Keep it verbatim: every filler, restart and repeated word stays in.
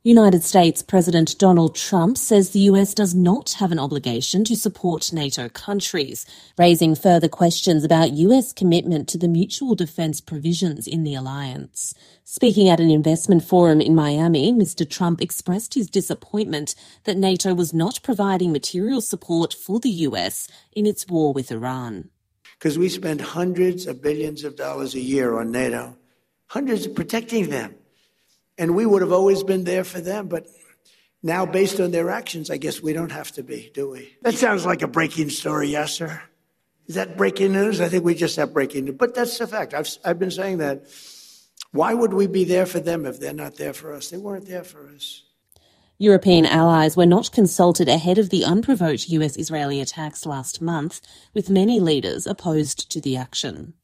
United States President Donald Trump says the U S does not have an obligation to support NATO countries, raising further questions about U S commitment to the mutual defence provisions in the alliance. Speaking at an investment forum in Miami, Mister Trump expressed his disappointment that NATO was not providing material support for the U S in its war with Iran. Because we spend hundreds of billions of dollars a year on NATO, hundreds of protecting them. And we would have always been there for them. But now, based on their actions, I guess we don't have to be, do we? That sounds like a breaking story, yes, sir? Is that breaking news? I think we just have breaking news. But that's the fact. I've, I've been saying that. Why would we be there for them if they're not there for us? They weren't there for us. European allies were not consulted ahead of the unprovoked U S-Israeli attacks last month, with many leaders opposed to the action.